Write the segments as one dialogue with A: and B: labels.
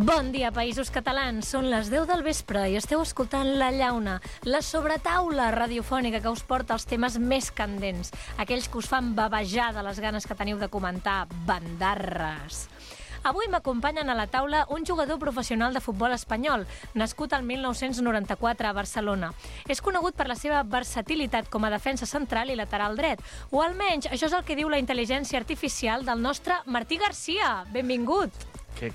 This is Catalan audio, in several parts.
A: Bon dia, països catalans. Són les 10 del vespre i esteu escoltant La Llauna, la sobretaula radiofònica que us porta els temes més candents, aquells que us fan bavejar de les ganes que teniu de comentar bandarres. Avui m'acompanyen a la taula un jugador professional de futbol espanyol, nascut al 1994 a Barcelona. És conegut per la seva versatilitat com a defensa central i lateral dret, o almenys això és el que diu la intel·ligència artificial del nostre Martí Garcia. Benvingut!
B: Què?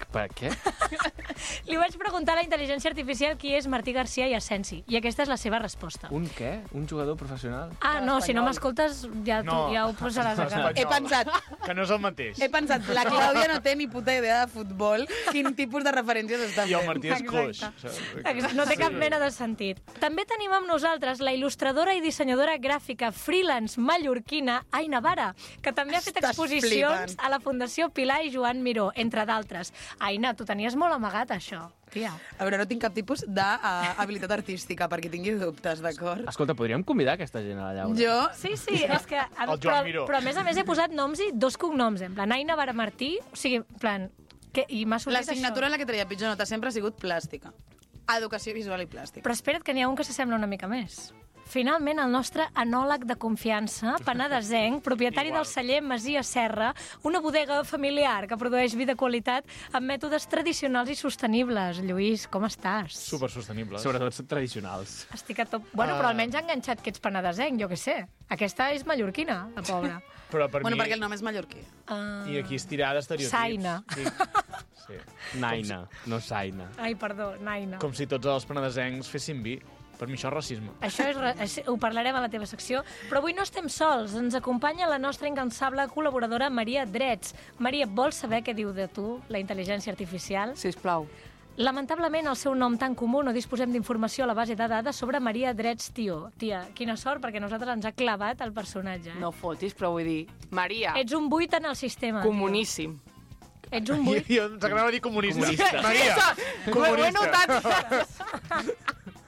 A: Li vaig preguntar a la intel·ligència artificial qui és Martí Garcia i Asensi, i aquesta és la seva resposta.
B: Un què? Un jugador professional?
A: Ah, no, si no m'escoltes ja ho posaràs a cara.
C: He pensat...
D: Que no és el mateix.
C: He pensat, la Clàudia no té ni puta idea de futbol, quin tipus de referències està fent.
D: I el Martí és coix.
A: No té cap mena de sentit. També tenim amb nosaltres la il·lustradora i dissenyadora gràfica freelance mallorquina Aina Vara, que també ha fet exposicions a la Fundació Pilar i Joan Miró, entre d'altres. Aina, tu tenies molt amagat, això, tia.
C: A veure, no tinc cap tipus d'habilitat artística, perquè tingui dubtes, d'acord?
B: Escolta, podríem convidar aquesta gent a la llauna?
C: Jo...
A: Sí, és que...
D: El Joan Miró.
A: Però a més he posat noms i 2 cognoms, en plan Aina Vara Martí, o sigui, en plan... I m'ha sortit
C: La signatura en
A: això.
C: la que traia pitjor nota sempre ha sigut plàstica. Educació visual i plàstica.
A: Però espera't, que n'hi ha un que s'assembla una mica més. Finalment, el nostre enòleg de confiança, penedesenc, propietari del celler Masia Serra, una bodega familiar que produeix vi de qualitat amb mètodes tradicionals i sostenibles. Lluís, com estàs?
D: Supersostenibles.
B: Sobretot tradicionals.
A: Estic a top... Bueno, però almenys ha enganxat que ets penedesenc, jo què sé. Aquesta és mallorquina, la pobra.
D: Però per
C: Bueno,
D: mi...
C: perquè el nom és mallorquí.
D: I aquí és tirar d'estereotips.
A: Saina.
D: Sí.
B: Naina, no Saina.
A: Ai, perdó, Naina.
D: Com si tots els penedesencs fessin vi. Per mi això és racisme.
A: Això ho parlarem a la teva secció, però avui no estem sols. Ens acompanya la nostra incansable col·laboradora Maria Drets. Maria, vols saber què diu de tu la intel·ligència artificial?
E: Sisplau.
A: Lamentablement, el seu nom tan comú no disposem d'informació a la base de dades sobre Maria Drets Tió. Tia, quina sort, perquè a nosaltres ens ha clavat el personatge.
E: No fotis, però vull dir... Maria,
A: Ets un buit en el sistema.
E: comuníssim.
A: Tio. Ets un buit.
D: Jo ens agradava dir comunista.
B: Comunista.
D: Maria,
E: Ho he
D: comunista.
E: notat.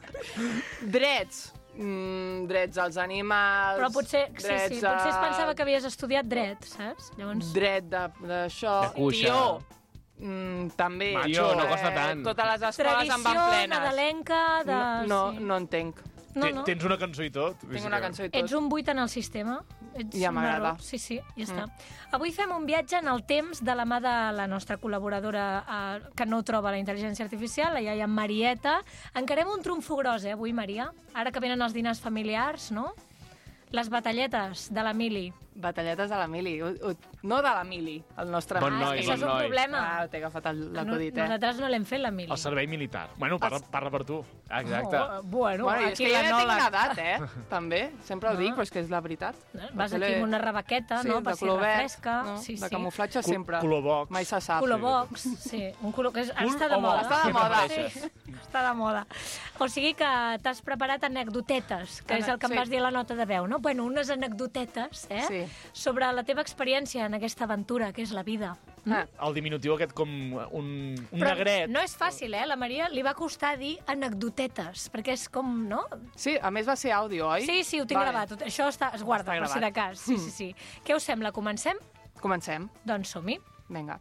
E: Drets. Drets als animals.
A: Però potser, sí,
E: drets
A: potser es pensava que havies estudiat dret, saps? Llavors...
E: Dret d'això.
B: De cuixa.
E: Tió. També.
B: Macho, no costa tant.
E: Totes les escoles en van
A: Tradició
E: plenes.
A: nadalenca de...
E: No entenc.
A: No, no.
D: Tens una cançó i tot.
E: Tinc una cançó i tot.
A: Ets un buit en el sistema. Ets
E: Ja
A: un
E: m'agrada.
A: error. Sí, ja està. Avui fem un viatge en el temps de la mà de la nostra col·laboradora que no troba la intel·ligència artificial, la iaia Marieta. Encarem un trumfo gros, avui, Maria. Ara que venen els dinars familiars, no? Les batalletes de la Mili.
E: Batalletes de la Mili. No de la Mili, el nostre...
B: Bon
A: és
B: noi,
A: que això és un
B: bon noi.
A: problema.
E: T'he agafat l'acudit,
A: Nosaltres no l'hem fet, la Mili.
D: El servei militar. Bueno, parla per tu.
B: Exacte.
A: Bueno,
E: Bueno, és
A: aquí
E: que jo ja tinc
A: l'enòleg.
E: edat, També. Sempre ho dic, però és que és la veritat.
A: Vas aquí amb una rebaqueta, no?, per
E: de
A: si
E: color verd,
A: refresca.
E: no?
A: Sí,
E: de
A: sí.
E: camuflatge sempre.
D: Color box.
E: Mai se sap.
A: Color box, sí. Un color que està de
D: o
A: moda.
D: box?
E: Està de moda.
A: Sí, està de moda. O sigui que t'has preparat anecdotetes, que és el que em
E: Sí.
A: vas dir a la nota de veu, no? Bueno, unes anecdotetes,
E: Sí.
A: sobre la teva experiència en aquesta aventura, que és la vida.
D: El diminutiu aquest com un
A: Però
D: negret.
A: no és fàcil, La Maria li va costar dir anecdotetes, perquè és com, no?
E: Sí, a més va ser àudio, oi?
A: Sí, ho tinc gravat. Això es guarda,
E: Està
A: per si de
E: gravat.
A: cas. Sí. Què us sembla? Comencem?
E: Comencem.
A: Doncs som-hi.
E: Vinga.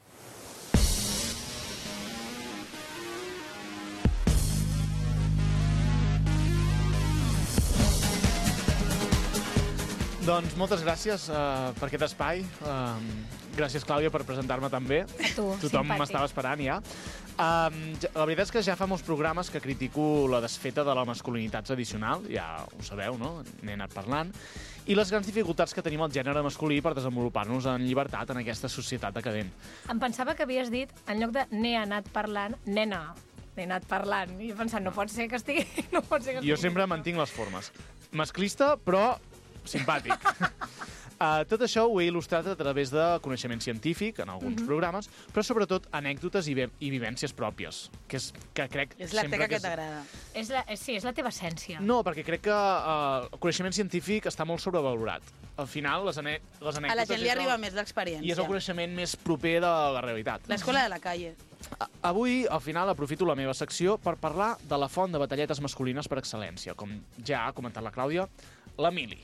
D: Doncs moltes gràcies per aquest espai. Gràcies, Clàudia, per presentar-me també.
A: A tu,
D: Tothom
A: simpàtic.
D: m'estava esperant, ja. La veritat és que ja fa molts programes que critico la desfeta de la masculinitat tradicional, ja ho sabeu, no? N'he anat parlant. I les grans dificultats que tenim el gènere masculí per desenvolupar-nos en llibertat en aquesta societat decadent.
A: Em pensava que havies dit, en lloc de n'he anat parlant, nena, n'he anat parlant. I he pensat, no pot ser que estigui... No pot ser que
D: Jo
A: estigui...
D: sempre mantinc les formes. Masclista, però simpàtic. Tot això ho he il·lustrat a través de coneixement científic en alguns programes, però sobretot anècdotes i vivències pròpies, que crec
C: És la
D: sempre
C: teca que
D: és...
C: t'agrada.
A: Sí, és la teva essència.
D: No, perquè crec que el coneixement científic està molt sobrevalorat. Al final, les anècdotes...
C: A la gent li arriba més l'experiència.
D: I és el coneixement més proper de la realitat.
C: L'escola de la calle.
D: Avui, al final, aprofito la meva secció per parlar de la font de batalletes masculines per excel·lència, com ja ha comentat la Clàudia, la Mili.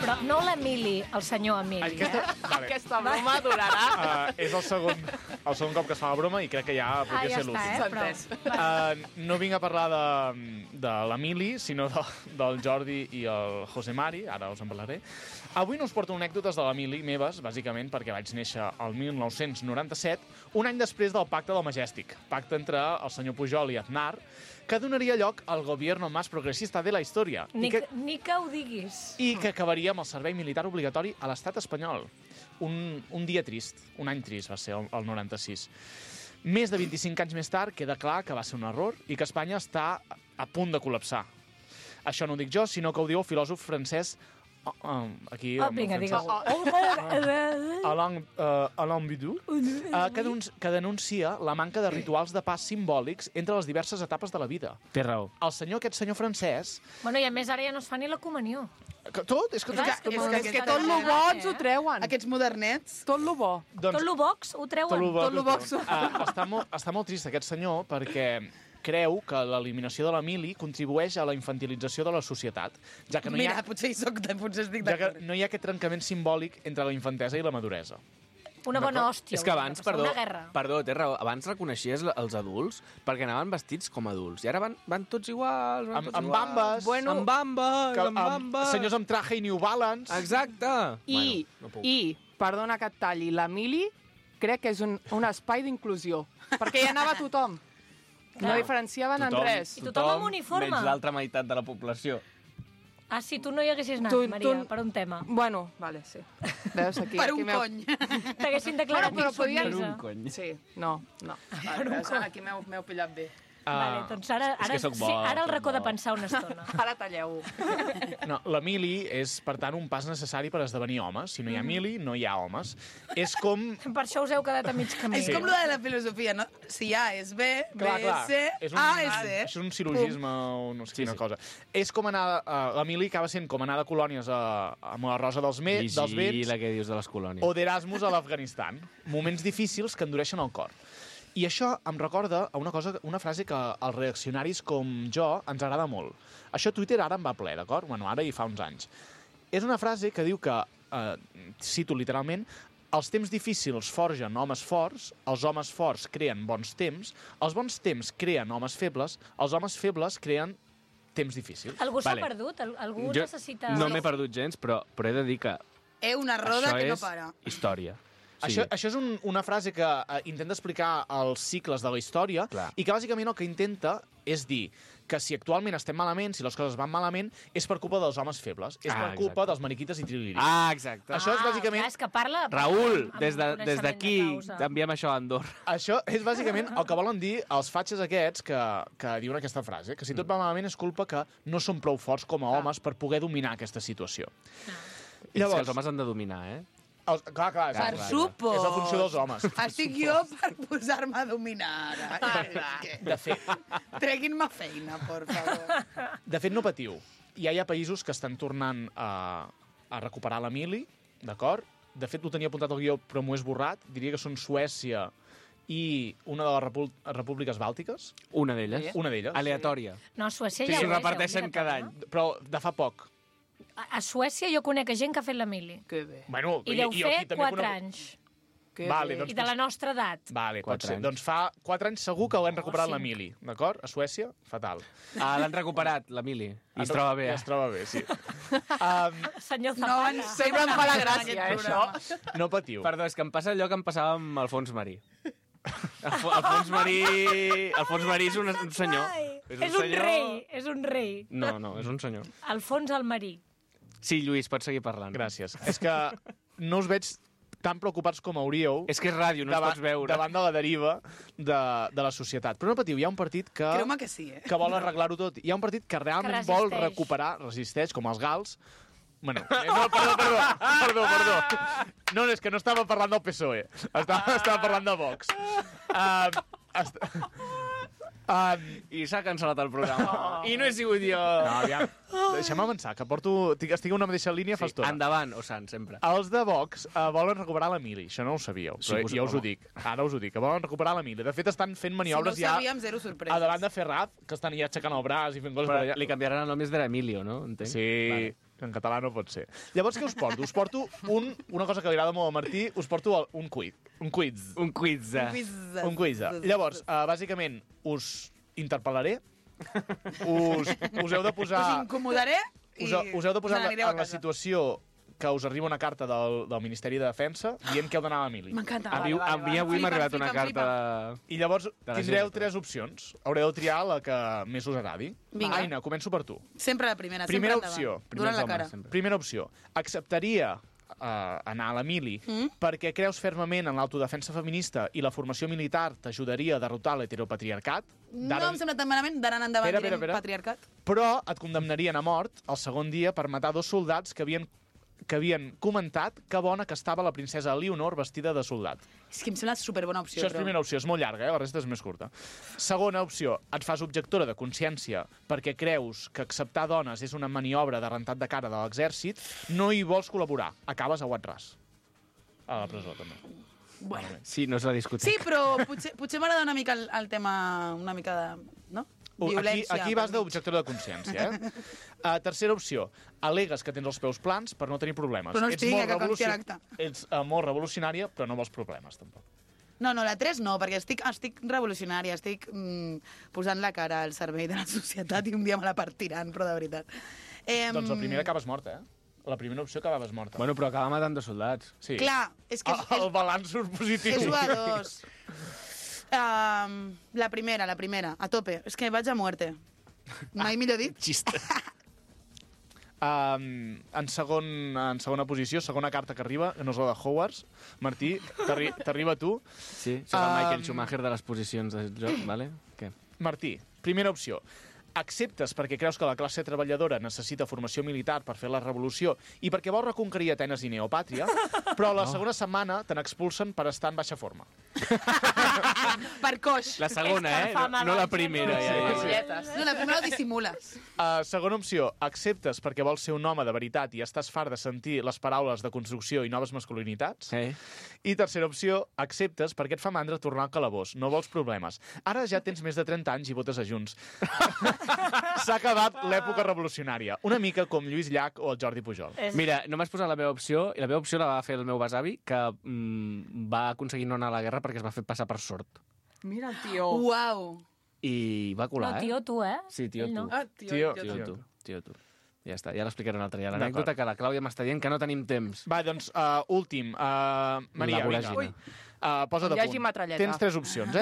A: Però no l'Emili, el senyor Emili.
E: Aquesta broma durarà.
D: És el segon cop que es fa la broma i crec que ja podria ser l'últim.
E: S'ha entès.
D: No vinc a parlar de l'Emili, sinó del Jordi i el José Mari, ara us en parlaré. Avui no us porto anècdotes de l'Emili, meves, bàsicament perquè vaig néixer el 1997, un any després del pacte del Majestic, pacte entre el senyor Pujol i Aznar, que donaria lloc al gobierno más progressista de la història.
A: Ni que ho diguis.
D: I que acabaria amb el servei militar obligatori a l'estat espanyol. Un dia trist, un any trist va ser el 96. Més de 25 anys més tard queda clar que va ser un error i que Espanya està a punt de col·lapsar. Això no ho dic jo, sinó que ho diu el filòsof francès aquí...
A: Vinga, digues.
D: Alain Bidou, que denuncia la manca de rituals de pas simbòlics entre les diverses etapes de la vida.
B: Té raó.
D: Aquest senyor francès...
A: Bueno, i a més ara ja no es fa ni la comunió.
D: Tot? És que
E: tot lo bo ens ho treuen.
C: Aquests modernets.
E: Tot lo bo.
A: Tot lo box ho treuen.
E: Tot lo box.
D: Està molt trist aquest senyor perquè creu que l'eliminació de l'Emili contribueix a la infantilització de la societat, ja que no hi ha...
C: Mira, potser estic
D: ja que
C: d'acord.
D: no hi ha aquest trencament simbòlic entre la infantesa i la maduresa.
A: Una bona hòstia.
B: És que abans,
A: una guerra.
B: perdó, té raó, abans reconeixies els adults perquè anaven vestits com adults i ara van tots iguals.
D: Amb bambes.
E: Bueno,
B: amb bambes.
D: Senyors amb traje i New Balance.
B: Exacte.
E: I, perdona que et talli, l'Emili crec que és un espai d'inclusió, perquè hi anava tothom. No diferenciaven en res.
A: I tothom amb uniforme.
B: Menys l'altra meitat de la població.
A: Ah, si tu no hi haguessis anat, Maria, per un tema.
E: Bueno, vale, sí. Veus, aquí,
C: Per
E: aquí
C: un cony.
A: T'haguessin declarat
E: Però podien...
A: insubmisa.
B: Per un cony.
E: Sí, no. Veus, aquí m'heu pillat bé.
A: Vale, doncs ara
B: que soc bo,
A: ara el
B: soc
A: racó de
B: bo.
A: pensar una estona.
E: Ara talleu-ho.
D: No, l'Emili és, per tant, un pas necessari per esdevenir homes. Si no hi ha Emili, no hi ha homes. És com...
A: Per això us heu quedat a mig camí.
C: És com lo de la filosofia, no? Si A és B, B és C, A és C.
D: És un silogisme o no sé quina cosa. És com anar... L'Emili acaba sent com anar de colònies amb la rosa dels vents
B: Vigila què dius de les colònies.
D: o d'Erasmus a l'Afganistan. Moments difícils que endureixen el cor. I això em recorda a una frase que als reaccionaris com jo ens agrada molt. Això Twitter ara en va ple, d'acord? Bueno, ara i fa uns anys. És una frase que diu que, cito literalment, els temps difícils forgen homes forts, els homes forts creen bons temps, els bons temps creen homes febles, els homes febles creen temps difícils.
A: Algú s'ha perdut? Algú necessita...
B: No m'he perdut gens, però he de dir que
C: Una roda
B: això
C: que no
B: és
C: para.
B: història.
D: Sí. Això és una frase que intenta explicar els cicles de la història.
B: Clar.
D: I que bàsicament el que intenta és dir que si actualment estem malament, si les coses van malament, és per culpa dels homes febles, és per culpa dels mariquites i triliris.
B: Exacte.
D: Això és bàsicament...
A: Clar, és que parla...
B: Raül,
A: amb
B: des
A: coneixement
B: d'aquí
A: de causa.
B: t'enviem això a Andorra.
D: Això és bàsicament el que volen dir els fatxes aquests que diuen aquesta frase, que si tot va malament és culpa que no són prou forts com a homes per poder dominar aquesta situació.
B: Llavors, els homes han de dominar, eh?
D: Clar,
C: Per supos.
D: és la funció dels homes.
C: Estic jo per posar-me a dominar ara.
D: De fet,
C: Treguin-me feina, por favor.
D: De fet, no patiu. Ja hi ha països que estan tornant a recuperar l'Emili, d'acord? De fet, ho tenia apuntat al guió, però m'ho he esborrat. Diria que són Suècia i una de les repúbliques bàltiques.
B: Una d'elles.
D: Una d'elles.
B: Aleatòria.
A: No, a Suècia
B: Sí,
A: ja
B: s'ho
A: ho és,
B: reparteixen cada any.
D: Però de fa poc.
A: A Suècia jo conec gent que ha fet l'Emili.
E: Que bé.
D: Bueno,
A: I deu
D: jo
A: fer
D: aquí també
A: 4 anys.
E: Que
D: Vale,
E: bé.
D: doncs
A: I de la nostra edat.
D: Vale, pot
B: 4
D: ser.
B: anys.
D: Doncs fa 4 anys segur que l'han recuperat
A: 5.
D: l'Emili, d'acord? A Suècia, fatal.
B: L'han recuperat, l'Emili. I es troba bé.
D: Es troba bé, sí.
A: Senyor
C: No
A: Zapata.
C: ens
E: Sempre em fa la gràcia,
C: aquest
E: això.
D: No patiu.
B: Perdó, és que em passa allò que em passava amb Alfons Marí. Alfons Marí és un senyor.
A: És un rei, és un rei.
B: No, és un senyor.
A: Alfons el Marí.
B: Sí, Lluís, pots seguir parlant.
D: Gràcies. És que no us veig tan preocupats com hauríeu
B: És que és ràdio, no es pots veure.
D: davant de la deriva de la societat. Però no patiu, hi ha un partit
C: Creu-me que sí,
D: que vol arreglar-ho tot. Hi ha un partit que realment
A: Que
D: vol
A: resisteix.
D: recuperar, resisteix, com els gals. Bueno, no, perdó. No, és que no estava parlant del PSOE. Estava parlant de Vox.
B: I s'ha cancel·lat el programa. I no he sigut jo.
D: No, aviam. Deixa'm avançar, que estic a una mateixa línia fa estona.
B: Endavant, Osan, sempre.
D: Els de Vox volen recuperar l'Emili. Això no ho sabíeu, però
B: Sí,
D: ja us ho dic. Ara us ho dic, que volen recuperar l'Emili. De fet, estan fent
C: Si no
D: maniobres
C: ho
D: ja
C: sabíem, zero sorpreses.
D: a davant de Ferraz, que estan ja aixecant el braç i fent coses per
B: Però
D: allà.
B: li canviaran el nom, és d'Emilio, no? Entenc?
D: Sí.
B: Vale.
D: En català no pot ser. Llavors, què us porto? Us porto una cosa que li agrada molt al Martí, us porto un quiz.
B: Un quiz.
D: Un quiz. Llavors, bàsicament, us interpel·laré, us heu de posar...
C: Us incomodaré i
D: us heu de posar
C: me n'anireu a
D: en la
C: casa.
D: situació que us arriba una carta del Ministeri de Defensa dient què heu d'anar a l'Emili.
C: M'encanta.
B: A mi avui m'ha arribat una carta...
D: I llavors
B: la
D: tindreu
B: gent.
D: 3 opcions. Haureu de triar la que més us agradi.
C: Vinga.
D: Aina, començo per tu.
C: Sempre la primera,
D: Primera
C: sempre
D: opció.
C: endavant. Donant la cara.
D: Primera opció. Acceptaria anar a l'Emili perquè creus fermament en l'autodefensa feminista i la formació militar t'ajudaria a derrotar l'heteropatriarcat.
C: No em sembla tan malament, d'ara en endavant direm patriarcat.
D: Però et condemnarien a mort el segon dia per matar 2 soldats que havien comentat que bona que estava la princesa Eleonor vestida de soldat.
C: És que em sembla superbona opció.
D: Això és primera opció, és molt llarga, la resta és més curta. Segona opció, et fas objectora de consciència perquè creus que acceptar dones és una maniobra de rentat de cara de l'exèrcit, no hi vols col·laborar, acabes a Guatràs. A la presó, també.
C: Bueno.
B: Sí, no és la discoteca.
C: Sí, però potser m'agrada una mica el tema, una mica de... No? Violència.
D: Aquí vas d'objectora de consciència, Tercera opció, al·legues que tens els peus plans per no tenir problemes.
C: Però no els tinc, que consti l'acte.
D: Ets molt revolucionària, però no vols problemes, tampoc.
C: No, la 3 no, perquè estic revolucionària, estic posant la cara al servei de la societat i un dia me la partiran, però de veritat.
D: Doncs la primera acabes morta, La primera opció acabaves morta.
B: Bueno, però acaba matant 2 soldats.
D: Sí.
C: Clar, és que...
D: El balanç surt positiu.
C: És 1 a 2. La primera, a tope. És que vaig a muerte. Mai millor dit.
D: Xista. En segona posició, segona carta que arriba, que no és la de Hogwarts. Martí, t'arriba a tu.
B: Sí, soc el Michael Schumacher de les posicions del joc, vale? Què?
D: Martí, primera opció. Acceptes perquè creus que la classe treballadora necessita formació militar per fer la revolució i perquè vols reconquerir Atenes i Neopàtria, però la segona setmana te n'expulsen per estar en baixa forma.
C: Per coix.
B: La segona, no la primera.
C: No, la primera ho dissimules.
D: Segona opció, acceptes perquè vols ser un home de veritat i estàs fart de sentir les paraules de construcció i noves masculinitats. I tercera opció, acceptes perquè et fa mandra tornar al calabós, no vols problemes. Ara ja tens més de 30 anys i votes a Junts. S'ha acabat l'època revolucionària. Una mica com Lluís Llach o el Jordi Pujol.
B: Mira, no m'has posat la meva opció, i la meva opció la va fer el meu besavi, que va aconseguir no anar a la guerra perquè es va fer passar per sord.
E: Mira el tio.
C: Uau.
B: I va colar,
A: No, tio, tu,
B: Sí, tio, tu.
D: Tio,
B: tu. Ja està, ja l'explicaré un altre dia. L'anècdota que la Clàudia m'està dient que no tenim temps.
D: Va, doncs, últim. Maria,
B: La
D: vinga.
B: voràgina.
D: Posa't a
E: Hi hagi
D: punt.
E: metralleta.
D: Tens 3 opcions,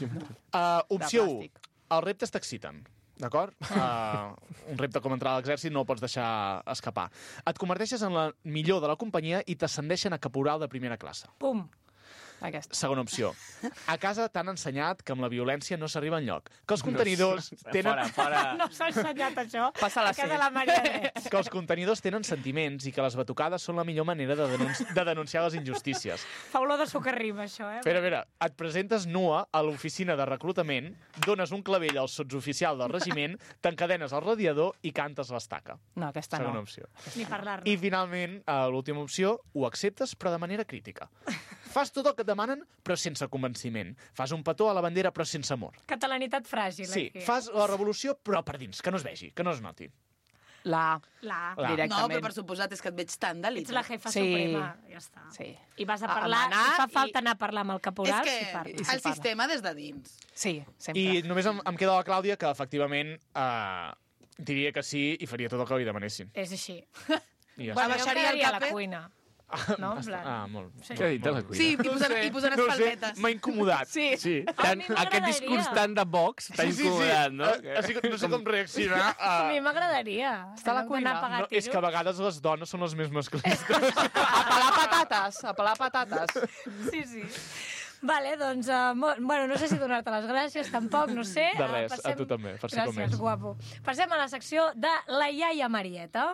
D: Opció 1. Els reptes t'exciten. D'acord? Un repte com entrar a l'exèrcit no el pots deixar escapar. Et converteixes en la millor de la companyia i t'ascendeixen a caporal de primera classe.
A: Pum.
E: Aquesta.
D: Segona opció. A casa t'han ensenyat que amb la violència no s'arriba enlloc. Que els contenidors tenen...
B: Fora.
A: No s'ha ensenyat això
E: Passa la
A: a casa
E: C.
A: la Marianet.
D: Que els contenidors tenen sentiments i que les batucades són la millor manera de denunciar les injustícies.
A: Fa olor de suc arriba, això,
D: Espera, et presentes nua a l'oficina de reclutament, dones un clavell al sotsoficial del regiment, t'encadenes al radiador i cantes l'estaca.
E: No, aquesta
D: Segona
E: no.
D: opció.
A: Ni parlar-ne.
D: I finalment, l'última opció, ho acceptes però de manera crítica. Fas tot el que et demanen però sense convenciment. Fas un petó a la bandera però sense amor.
A: Catalanitat fràgil,
D: Sí,
A: aquí.
D: fas la revolució però per dins, que no es vegi, que no es noti.
E: La
A: La.
D: La.
C: No,
E: directament.
C: però per suposat és que et veig tan
A: Ets
C: delita.
A: la jefa
E: Sí.
A: suprema, ja està.
E: Sí.
A: I vas a
E: A
A: parlar,
E: manar
A: si fa
E: i-
A: falta anar a parlar amb el caporal,
C: És
A: s'hi
C: que
A: parla.
E: I s'hi
C: el
E: parla.
C: sistema des de dins.
E: Sí, sempre.
D: I només em queda la Clàudia, que efectivament diria que sí i faria tot el que li demanessin.
A: És així.
D: I ja
A: Bueno,
D: està.
A: jo
C: Abaixaria el
A: quedaria a la
C: capet.
A: cuina. No, en plan...
D: Molt.
A: Sí.
B: Què ha dit a la cuina?
C: Sí, i posaràs
D: No ho sé,
C: palmetes.
D: m'ha incomodat.
E: Sí.
B: Sí,
A: A mi
B: aquest
A: m'agradaria.
B: discurs tant de Vox t'ha incomodat, no?
D: No sé com reaccionar.
A: A mi m'agradaria.
E: Està a la cuina.
A: Anar a
D: No, és que a vegades les dones són les més masclistes.
E: Apel·lar patates.
A: Sí. Vale, doncs, bueno, no sé si donar-te les gràcies, tampoc, no sé.
D: De res, a tu també, per ser com
A: Gràcies,
D: ets.
A: guapo. Passem a la secció de la iaia Marieta.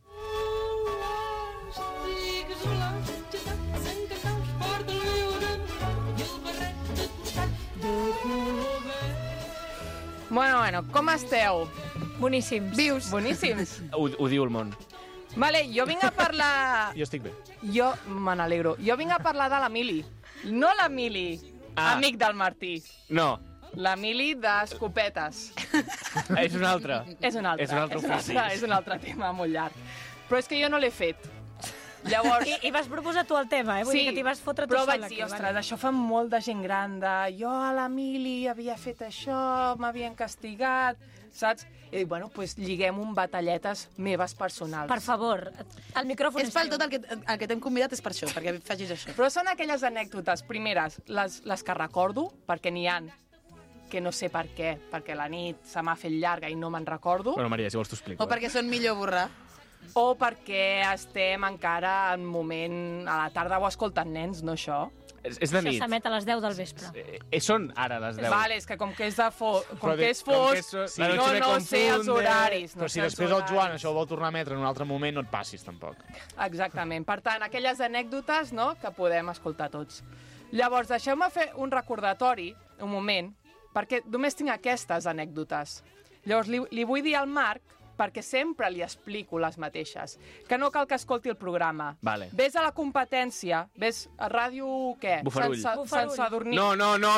E: Bueno, com esteu?
A: Boníssims.
C: Vius.
E: Boníssims.
B: Ho diu el món.
E: Vale, jo vinc a parlar...
D: Jo estic bé.
E: Jo me n'alegro. Jo vinc a parlar de l'Emili. No l'Emili, amic del Martí.
B: No,
E: L'Emili d'escopetes.
B: és un altre.
E: És un altre.
B: És un altre ofici.
E: És un altre tema molt llarg. Però és que jo no l'he fet. Llavors...
A: I vas proposar tu el tema, Vull dir que t'hi vas fotre tu
E: però
A: sola.
E: vaig dir, ostres, això fa molt de gent gran, jo a l'Emili havia fet això, m'havien castigat, saps? I dic, bueno, doncs lliguem un batalletes meves personals.
A: Per favor, el micròfon
C: És pel tot el que t'hem convidat és per això, perquè facis això.
E: Però són aquelles anècdotes, primeres, les que recordo, perquè n'hi ha que no sé per què, perquè la nit se m'ha fet llarga i no me'n recordo,
B: Bueno, Maria, si vols t'ho explico.
C: O perquè són millor borrar.
E: o perquè estem encara en moment... A la tarda ho escolten nens, no això?
B: És de
A: Això
B: nit.
A: s'emet a les 10 del vespre.
B: Són ara les 10.
E: Vale, és que com que és de com
D: Però
E: que és
B: com que
E: fosc,
B: és- la noche me
E: no sé els
B: confunde.
E: horaris.
D: Però
E: No
D: si
E: sé els
D: després el Joan
E: horaris.
D: això ho vol tornar a emetre en un altre moment, no et passis, tampoc.
E: Exactament. Per tant, aquelles anècdotes, no?, que podem escoltar tots. Llavors, deixeu-me fer un recordatori, un moment, perquè només tinc aquestes anècdotes. Llavors, li vull dir al Marc, perquè sempre li explico les mateixes, que no cal que escolti el programa.
B: Vale.
E: Ves a la competència, ves a ràdio, què?
B: Bufarull.
E: Sant Sadurní.
B: No,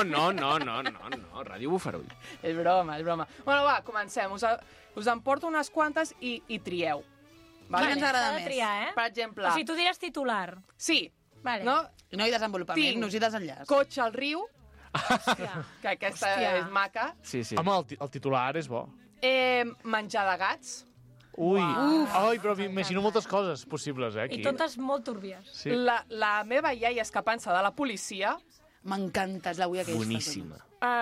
B: Ràdio Bufarull.
E: És broma, és broma. Bueno, va, comencem. Us en porto unes quantes i trieu.
C: Quina ens agrada
A: S'ha de
C: més?
A: triar, eh?
E: Per exemple,
A: O sigui, tu diràs titular.
E: sí,
A: Vale.
E: no?
C: No hi ha desenvolupament,
E: Tinc.
C: no hi desenllaç.
E: Cotxe al riu,
A: Hòstia.
E: que aquesta
A: Hòstia.
E: és maca.
B: Sí.
D: Home, el titular és bo.
E: Menjar de gats.
D: Ui, ai, però m'imagino moltes coses possibles,
A: I
D: aquí.
A: totes molt túrbies.
D: Sí.
E: La meva iaia escapant-se de la policia.
C: M'encantes l'avui aquesta.
B: Boníssima.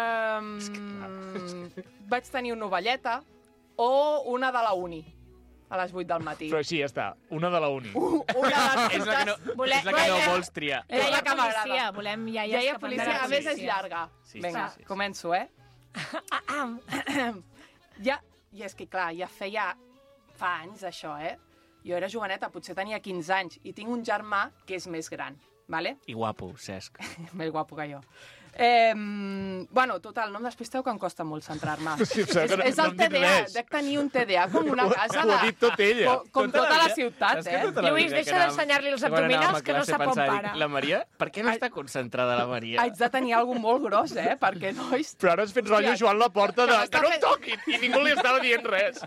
E: Vaig tenir una ovelleta o una de la uni a les 8 del matí.
D: Però així, ja està. Una de la uni.
E: Una de
B: És la que no,
A: Volem-
B: és la que no
A: volem-
B: vols triar.
E: És la
A: Iaia
E: que m'agrada.
A: policia, volem iaies
E: Iaia
A: que fan de
E: policia,
A: la
E: a més és
A: policia.
E: llarga.
B: Sí,
E: Vinga,
B: sí.
E: començo, Ja, i és que clar, ja feia fa anys això, Jo era joveneta, potser tenia 15 anys, i tinc un germà que és més gran, vale?
B: I guapo, Cesc.
E: Més guapo que jo. Bueno, total, no em despisteu que em costa molt centrar-me.
D: Sí, em sembla que no
E: És el
D: hem dit
E: TDA,
D: res.
E: dec tenir un TDA com una casa
D: Ho ha dit tot ella.
E: Com tota la ciutat,
B: Saps que tota la
A: Lluís,
B: vida
A: deixa
B: que anàvem-
A: d'ensenyar-li els
B: que quan anàvem
A: abdominals,
B: a
A: que no
B: classe
A: sap on
B: pensava,
A: para.
B: La Maria, per què no està concentrada la Maria?
E: Haig de tenir alguna molt gros, perquè, nois...
D: Però ara has fet rotllo Joan la porta de...
E: m'està
D: Que no em
E: fent-
D: toquin! I ningú li estava dient res.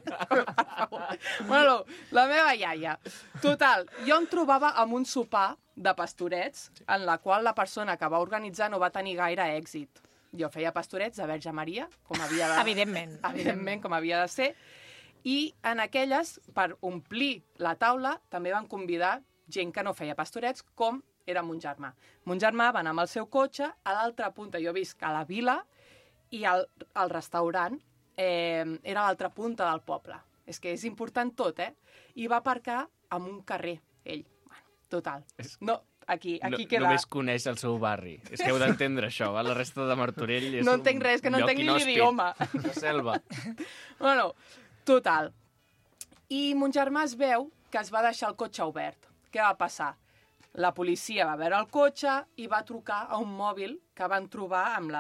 E: Bueno, la meva iaia. Total, jo em trobava amb un sopar de pastorets en la qual la persona que va organitzar no va tenir gaire èxit. Jo feia pastorets de Verge Maria, com havia de... Evidentment, com havia de ser. I en aquelles, per omplir la taula, també van convidar gent que no feia pastorets, com era mon germà. Mon germà va anar amb el seu cotxe, a l'altra punta, jo visc a la vila, i el restaurant era a l'altra punta del poble. És que és important tot, I va aparcar en un carrer, ell. Bueno, total. No, aquí queda...
B: Només coneix el seu barri. És que heu d'entendre això, va? La resta de Martorell és
E: No entenc res, que no
B: lloc
E: entenc ni
B: inhòspit.
E: l'idioma.
B: La selva.
E: Bueno, total. I mon germà es veu que es va deixar el cotxe obert. Què va passar? La policia va veure el cotxe i va trucar a un mòbil que van trobar amb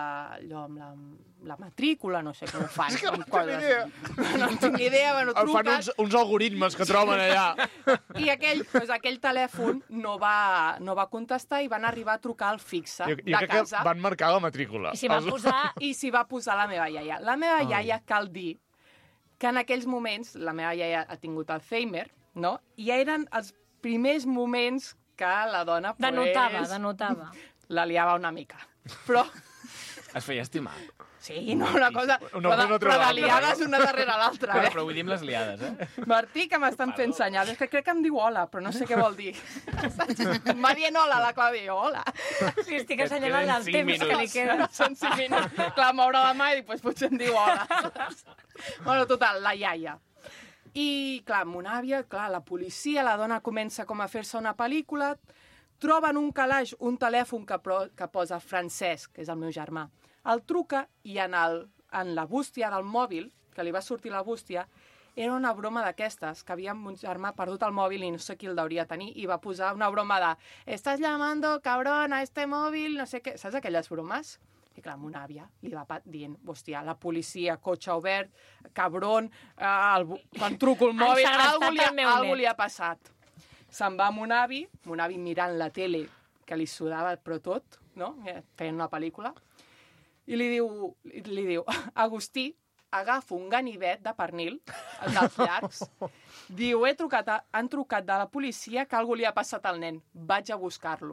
E: la matrícula, no sé com ho fan.
D: És que no tinc ni idea.
E: No tinc ni idea, bueno,
D: Fan
E: truques...
D: uns algoritmes que troben allà.
E: I aquell telèfon no va contestar i van arribar a trucar al fixe
D: Jo
E: de
D: crec que
E: casa.
D: van marcar la matrícula.
A: I s'hi van posar...
E: I s'hi va posar la meva iaia. La meva iaia, cal dir, que en aquells moments, la meva iaia ha tingut Alzheimer, no? I eren els primers moments que la dona
A: Denotava.
E: la liava una mica. Però,
B: Es feia estimar.
E: sí, no, una cosa...
D: Una cosa no treu
E: però de
D: l'altra.
E: liades una darrere l'altra,
B: Però vull dir amb les liades,
E: Martí, que m'estan fent senyals. És que crec que em diu hola, però no sé què vol dir. M'ha dient hola, la Clàudia, hola.
A: Sí, estic assenyalant el
B: 5
A: temps que li
B: minuts.
A: queda.
E: Són 5 minuts. Clar, m'obre la mà i després potser em diu hola. Bueno, total, la iaia. I, clar, mon àvia, clar, la policia, la dona comença com a fer-se una pel·lícula, troben un calaix, un telèfon que posa Francesc, que és el meu germà, el truca i en la bústia del mòbil, que li va sortir la bústia, era una broma d'aquestes, que havia mon germà perdut el mòbil i no sé qui el deuria tenir, i va posar una broma de «Estás llamando, cabrón, a este móvil», no sé què, saps aquelles bromes? I clar, mon àvia li va dient, hòstia, la policia, cotxe obert, cabron, quan truco el mòbil, algú li ha passat. Se'n va mon avi mirant la tele, que li sudava però tot, no? Feien una pel·lícula, i li diu, Agustí, agafa un ganivet de pernil, el dels llargs, diu, han trucat de la policia que algú li ha passat al nen. Vaig a buscar-lo.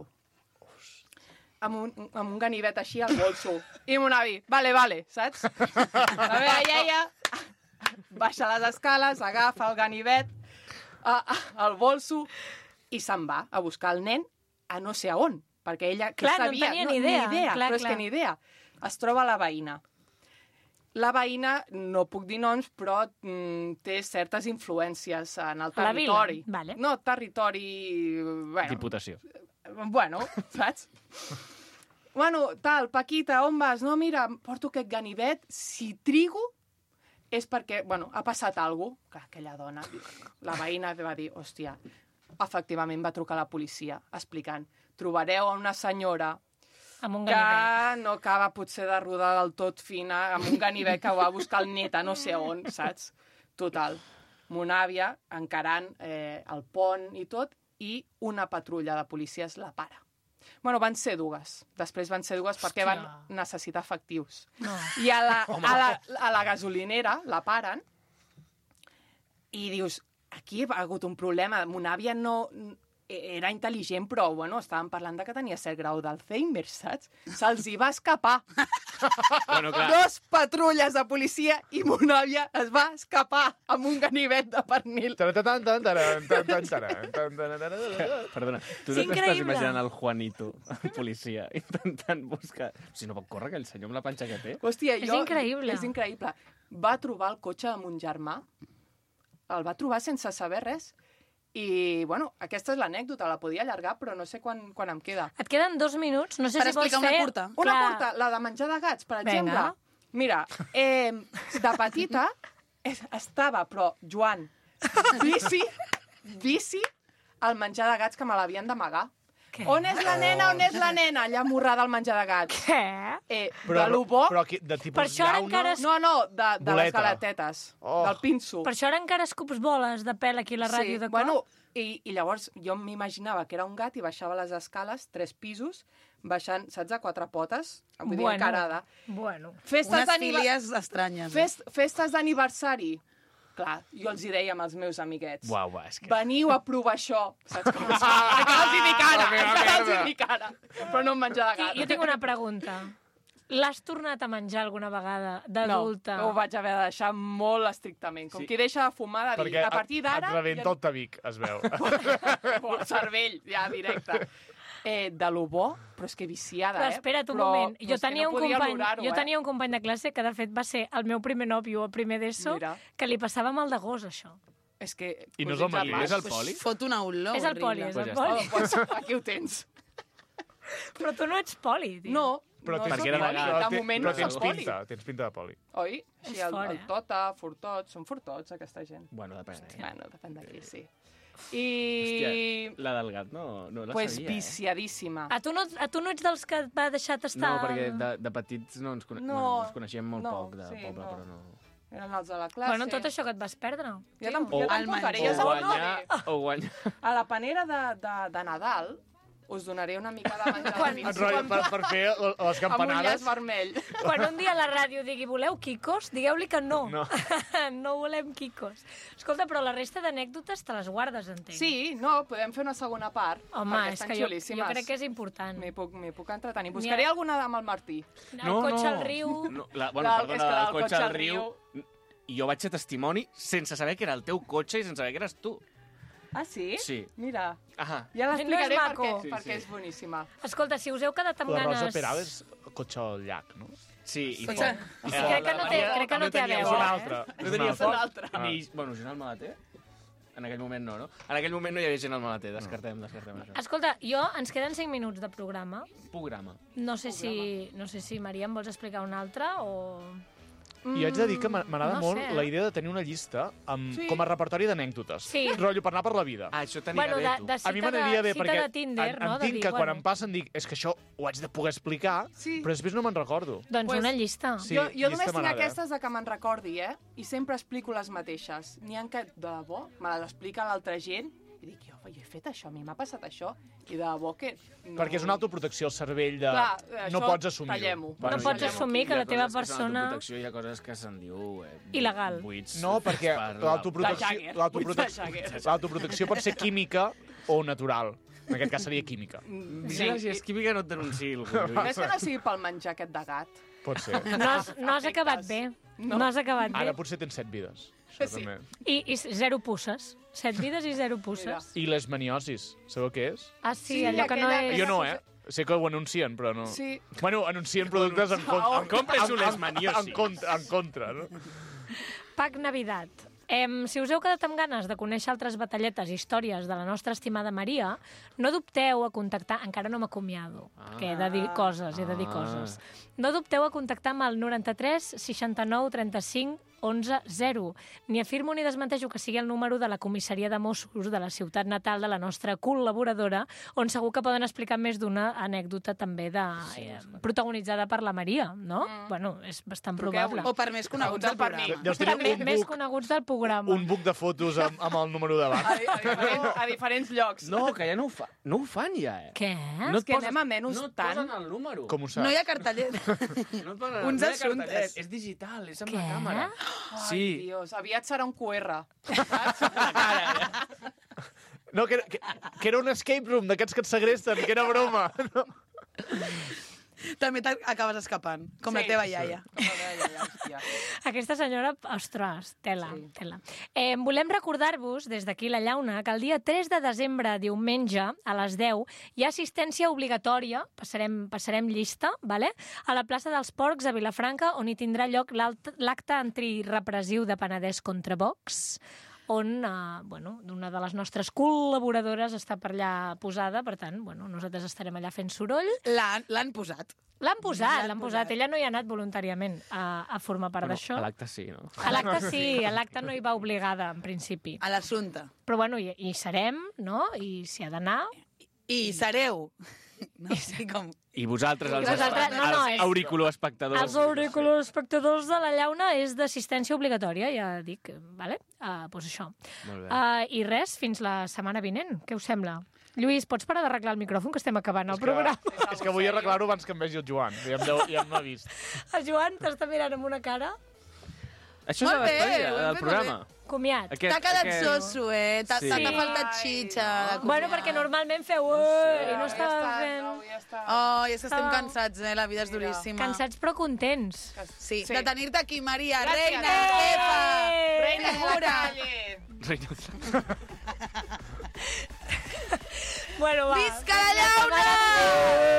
E: Amb un ganivet així al bolso. I mon avi, vale, saps? La meva iaia baixa les escales, agafa el ganivet, el bolso, i se'n va a buscar el nen a no sé on, perquè ella sabia,
A: no tenia ni idea.
E: Però és que ni idea. Es troba la veïna. La veïna, no puc dir noms, però té certes influències en el territori.
A: La vila, vale.
E: No, territori... Bueno,
B: Diputació.
E: Bueno, saps? Bueno, tal, Paquita, on vas? No, mira, porto aquest ganivet. Si trigo, és perquè, bueno, ha passat alguna cosa. Clar, aquella dona, la veïna va dir, hòstia, efectivament va trucar a la policia explicant, trobareu una senyora
A: amb un
E: que
A: ganivet.
E: no acaba potser de rodar del tot fina, amb un ganivet que va buscar el net a no sé on, saps? Total. Mon àvia encarant el pont i tot, i una patrulla de policies la para. Bueno, van ser dues. Després van ser dues perquè van necessitar efectius.
A: No.
E: I a la gasolinera la paren i dius, aquí ha hagut un problema. Mon àvia no... Era intel·ligent, però, bueno, estàvem parlant de que tenia cert grau d'Alzheimer, saps? Se'ls hi va escapar.
B: Bueno, clar.
E: 2 patrulles de policia i mon àvia es va escapar amb un ganivet de pernil.
B: Perdona, tu no t'estàs imaginant el Juanito, el policia, intentant buscar... Si no pot córrer aquell senyor amb la panxa que té.
E: Hòstia,
A: És increïble.
E: És increïble. Va trobar el cotxe de mon germà, el va trobar sense saber res, i, bueno, aquesta és l'anècdota, la podia allargar, però no sé quan em queda.
A: Et queden 2 minuts, no sé
C: Per
A: si vols
C: explicar
A: fer...
C: una curta.
E: Una curta, la de menjar de gats, per exemple.
A: Vinga.
E: Mira, de petita estava, però, Joan, vici al menjar de gats que me l'havien d'amagar.
A: Què?
E: On és la nena, allà morrada al menjar de gats.
A: Què?
E: De lo bo...
D: Però de tipus
A: Per això ara
D: llauna...
A: encara
E: No, de les
D: Boleta.
E: galetetes,
D: Oh.
E: del pinso.
A: Per això ara encara escups boles de pèl aquí a la ràdio de cop?
E: bueno, i llavors jo m'imaginava que era un gat i baixava les escales, 3 pisos, baixant, saps, a 4 potes, vull dir, encarada.
A: Bueno.
C: Unes fílies estranyes.
E: Festes d'aniversari. Clar, jo els hi deia amb els meus amiguets.
B: Uau, és que...
E: Veniu a provar això. Saps com és? Encara els hi dic ara. Però no em menjar de gat.
A: Jo tinc una pregunta. L'has tornat a menjar alguna vegada d'adulta?
E: No, ho vaig haver de deixar molt estrictament. Com qui deixa de fumar, de dir,
D: Perquè
E: a partir d'ara...
D: et rebenta el tabic, es veu.
E: O el cervell, ja, directe. De lo bo, però és que viciada,
A: Però espera't un moment. Jo tenia
E: tenia
A: un company de classe que, de fet, va ser el meu primer nòvio al primer d'ESO,
E: Mira.
A: que li passava mal de gos, això.
E: És que...
D: I no és el Marí,
B: és el poli?
C: Fot una olor
A: És el poli, és
C: horrible.
A: el
B: ja
A: poli.
E: Pues aquí ho tens.
A: Però tu no ets poli, tio.
E: No,
D: Però
E: no
D: tens,
E: soc
B: era
E: poli.
B: legal.
E: De moment no
D: tens
E: soc poli.
D: tens pinta de poli.
E: Oi? Així,
A: És fort,
E: el tota, fortots, són fortots, aquesta gent.
B: Bueno, depèn.
E: Bueno, depèn de qui, sí. I...
B: Hòstia, la del gat no la
E: Pues
B: sabia,
E: viciadíssima.
A: A tu no ets dels que et va deixar tastar...
B: No, perquè de petits no ens, ens coneixíem molt poc de poble, però no...
E: Eren els de la classe.
A: Bueno, tot això que et vas perdre.
E: Jo tampoc,
C: el
E: ara,
C: menjar.
E: jo
B: O guanyar.
E: A la panera de Nadal us donaré una mica de menjar de
A: Quan-
E: pinso
D: Per fer les
E: amb un llaç
D: campanades...
E: vermell.
A: Quan un dia a la ràdio digui voleu quicos, digueu-li que no.
B: No.
A: No volem quicos. Escolta, però la resta d'anècdotes te les guardes, entenc.
E: Sí, no, podem fer una segona part.
A: Home,
E: perquè
A: és
E: estan
A: que jo
E: xulíssimes.
A: crec que és important.
E: M'hi puc entretenir. Buscaré alguna amb el Martí.
A: El cotxe al riu...
B: No,
E: És
B: perdona,
E: que
B: el cotxe al riu... Jo vaig ser testimoni sense saber que era el teu cotxe i sense saber que eres tu.
E: Ah, sí?
B: Sí.
E: Mira,
B: Ahà.
E: ja l'explicaré
A: No és maco.
E: perquè és boníssima.
A: Escolta, si us heu quedat amb
D: La
A: ganes...
D: Rosa Peral és cotxe al llac, no?
B: Sí, i
C: Cotxe.
B: foc.
A: Crec que no té a
D: És
A: veure.
D: una altra.
B: No tenia
E: És
B: foc
E: una altra.
B: ni... Bueno, gent al maleter? En aquell moment no, no? En aquell moment no hi havia gent al maleter, descartem això.
A: Escolta, ens queden 5 minuts de programa.
B: Programa.
A: No sé si Maria, em vols explicar un altre o...
D: I haig de dir que m'agrada
A: no
D: molt
A: sé.
D: la idea de tenir una llista
E: Sí.
D: com a repertori d'anècdotes.
A: Sí.
D: Rotllo per anar per la vida.
B: Ah, això t'anirà
A: Bueno,
B: bé, tu.
A: de
D: A mi
A: cita
D: m'aniria bé
A: cita
D: perquè
A: de Tinder, no? De
D: entenc
A: dir,
D: que quan
A: bueno,
D: em passen dic és que això ho haig de poder explicar,
E: Sí.
D: però després no me'n recordo.
A: Doncs
E: Pues-
A: una llista.
D: Sí,
E: jo
D: llista
E: només tinc
D: m'agrada.
E: aquestes de que me'n recordi, I sempre explico les mateixes. N'hi ha que, de debò, me les explica l'altra gent I dic, jo he fet això, a mi m'ha passat això, i de debò que... No...
D: Perquè és una autoprotecció, el cervell de...
E: Clar,
D: no pots assumir-ho.
E: tallem-ho.
A: No pots assumir que la teva persona...
B: Hi ha coses que se'n diu...
A: Il·legal.
B: Buits.
D: No, perquè
E: Jagger.
D: l'autoprotecció pot ser química o natural. En aquest cas seria química.
B: Vigila, si és química no et denunciï algú.
E: És que no sigui pel menjar aquest de gat.
D: Pot ser.
A: No has acabat bé. No has acabat bé.
D: Ara potser tens 7 vides. Això
E: Sí.
D: també.
A: I 0 pusses. 7 vides i 0 pusses.
D: I l'esmaniosis, sabeu què és?
A: Ah, sí,
E: Sí,
A: allò que no
E: aquella-
A: és...
D: Jo no, Sé que ho anuncien, però no...
E: Sí.
D: Bueno, anuncien productes en contra.
B: Compres un lesmaniosis.
D: En contra, no?
A: Pack Navidad. Si us heu quedat amb ganes de conèixer altres batalletes i històries de la nostra estimada Maria, no dubteu a contactar... Encara no m'acomiado, que he de dir coses, No dubteu a contactar amb el 93 69 35 11 0. Ni afirmo ni desmenteixo que sigui el número de la comissaria de Mossos de la ciutat natal de la nostra col·laboradora, on segur que poden explicar més d'una anècdota també protagonitzada per la Maria, no? Bueno, és bastant probable.
C: O per més coneguts del programa.
D: Deus tenir
A: També
D: un
A: més
D: book,
A: coneguts del programa.
D: un book de fotos amb el número davant.
E: A diferents llocs.
B: No, que ja no ho fan ja,
A: Què?
B: No
E: que anem a menys
B: no et
E: tant.
B: posen el número.
D: Com ho saps?
C: No hi ha cartellet.
B: No et posen
C: Uns
B: no hi ha
C: assumptes.
B: cartellet, És digital, és amb
A: Què?
B: la càmera.
E: Ai,
B: Sí.
E: Dios, aviat serà un QR.
D: No, que era un escape room d'aquests que et segresten, que era broma. No.
C: També acabes escapant, com la teva iaia.
A: Aquesta senyora, ostres, tela. Volem recordar-vos, des d'aquí la llauna, que el dia 3 de desembre, diumenge, a les 10, hi ha assistència obligatòria, passarem llista, vale? A la plaça dels Porcs, a Vilafranca, on hi tindrà lloc l'acte antirepressiu de Penedès contra Vox, on una de les nostres col·laboradores està per allà posada, per tant, nosaltres estarem allà fent soroll.
C: L'han posat.
A: L'han posat. Ella no hi ha anat voluntàriament a formar part d'això.
B: A l'acte sí, no?
A: A l'acte sí, a l'acte no hi va obligada, en principi.
C: A l'assumpte.
A: Però hi serem, no? I s'hi ha d'anar.
C: I sereu. No, sí, com...
B: I vosaltres, els
A: és-
B: auriculoespectadors.
A: Els auriculoespectadors de la llauna és d'assistència obligatòria, ja dic, vale? Doncs això.
B: Molt bé.
A: I res, fins la setmana vinent. Què us sembla? Lluís, pots parar d'arreglar el micròfon, que estem acabant el programa?
D: És que vull arreglar-ho abans que em vegi el Joan. Ja m'ha vist.
A: El Joan t'està mirant amb una cara.
B: Això és la
C: Molt bé,
B: despedida
C: molt
B: del
C: bé,
B: programa.
A: Comiat.
C: T'ha quedat soso, T'ha
B: Sí.
C: faltat xitxa.
A: Bueno, perquè normalment feu... I no estava fent...
C: Oh, és que estem cansats, la vida és duríssima.
A: Cansats però contents.
C: Sí, de tenir-te aquí, Maria,
E: Gràcies.
C: reina, jefa,
E: Reina de la
C: figura.
E: calle.
A: Bueno, va.
C: Visca la llauna!